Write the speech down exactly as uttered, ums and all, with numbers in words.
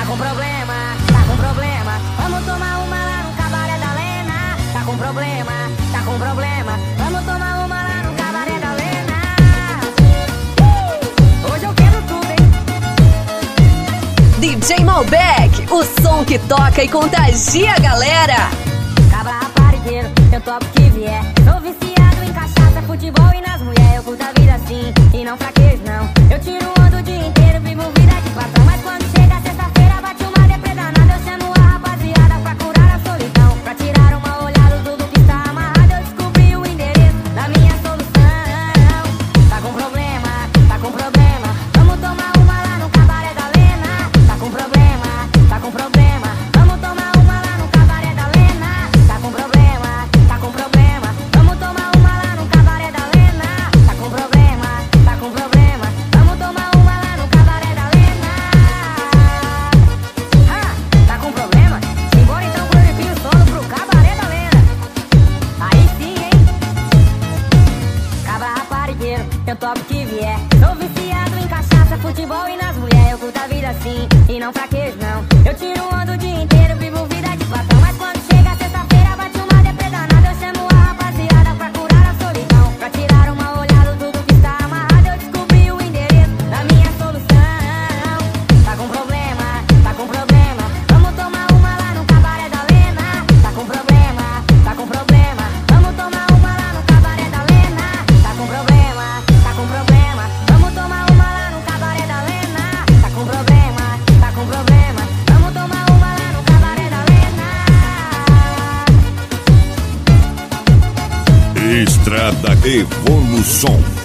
Tá com problema, tá com problema. Vamos tomar uma lá no cabaré da Lena. Tá com problema, tá com problema. Vamos tomar uma lá no cabaré da Lena. uh! Hoje eu quebro tudo, hein? D J Malbec, o som que toca e contagia a galera. Cabra raparigueiro, eu topo que vier. Sou viciado em cachaça, futebol e nas mulheres. Eu curto a vida assim e não fraquejo não. Eu tiro onda o dia inteiro, vivo vida de patrão. Mas quando chega sexta-feira bate uma deprê danada. Eu chamo a rapaziada pra curar a solidão, pra tirar uma olhada tudo que está amarrado. Eu descobri o endereço da minha solução. Tá com problema, tá com problema. Vamos tomar uma lá no cabaré da Lena. Tá com problema, tá com problema. Vamos tomar uma lá no cabaré da Lena. Tá com problema, tá com problema. Vamos tomar uma lá no cabaré da Lena. Tá com problema, tá com problema. Vamos tomar uma lá no cabaré da Lena. Ah, tá com problema? Simbora então pro Euripinho Solo pro cabaré da Lena. Aí sim, hein? Cabra raparigueiro, eu topo que vier. Sou viciado em cachaça, futebol e nas mulheres. Eu curto a vida assim e não fraquejo não. Eu tiro onda o dia inteiro, vivo vida de patrão. Mas quando chega sexta-feira bate uma deprê danada. Eu chamo a rapaziada pra curar a solidão, pra tirar uma olhada tudo que está amarrado. Eu descobri o endereço da minha solução. Tá com problema, tá com problema. Vamos tomar uma lá no cabaré da Lena. Tá com problema, tá com problema. Vamos tomar uma lá no cabaré da Lena. Tá com problema, tá com problema. Vamos tomar uma lá no cabaré da Lena. Tá com problema, tá com problema. Vamos tomar uma lá no cabaré da Lena. Estrada Evolução.